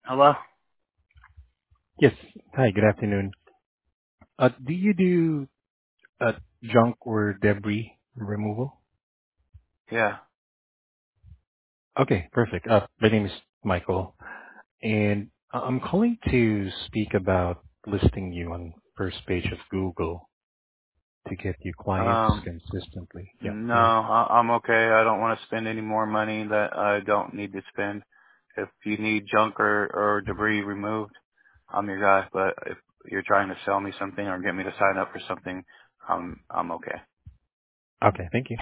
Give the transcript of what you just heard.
Hello? Yes. Hi, good afternoon. Do you do uh, junk or debris removal? Yeah. Okay, perfect. My name is Michael, and I'm calling to speak about listing you on first page of Google to get you clients Um, consistently. Yeah, no, go ahead. I'm okay. I don't want to spend any more money that I don't need to spend. If you need junk or debris removed, I'm your guy. But if you're trying to sell me something or get me to sign up for something, I'm okay. Okay, thank you.